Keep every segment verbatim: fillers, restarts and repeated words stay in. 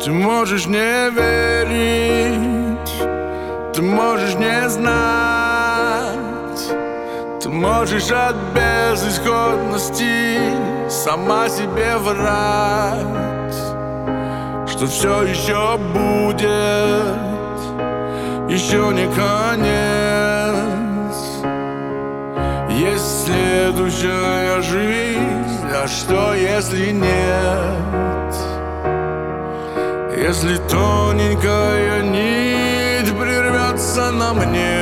Ты можешь не верить, ты можешь не знать, ты можешь от безысходности сама себе врать, что все еще будет, еще не конец. Есть следующая жизнь, а что если нет? Если тоненькая нить прервется на мне,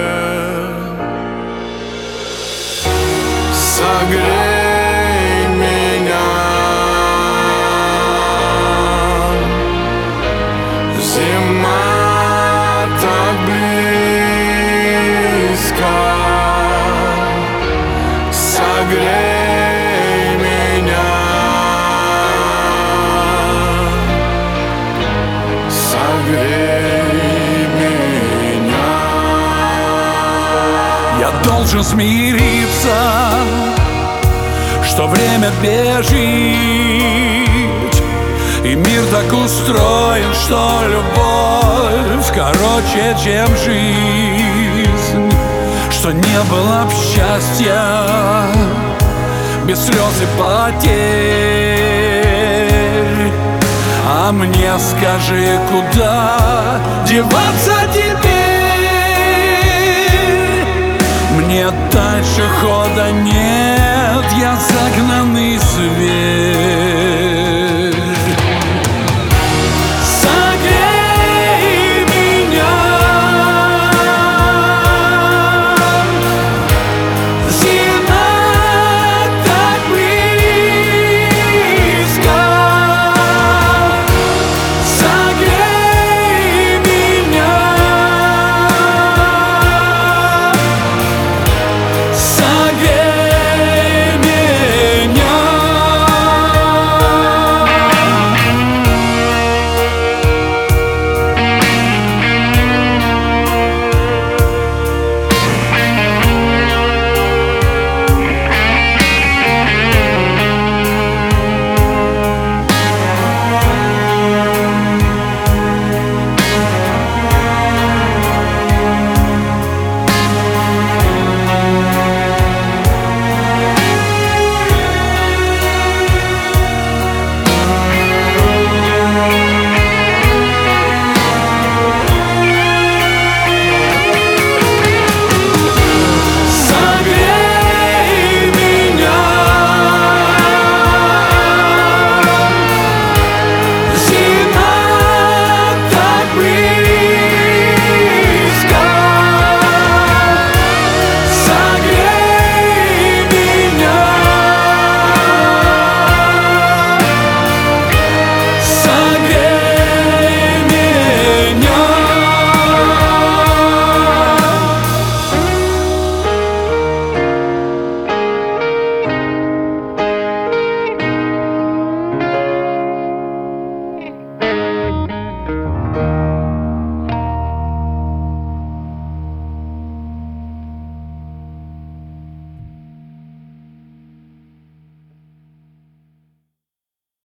согрей меня, зима так близко, согрей меня, согрей меня. Я должен смириться, что время бежит, и мир так устроен, что любовь короче, чем жизнь, что не было б счастья без слез и потерь. А мне скажи, куда деваться теперь? Мне дальше хода нет, я загнанный зверь.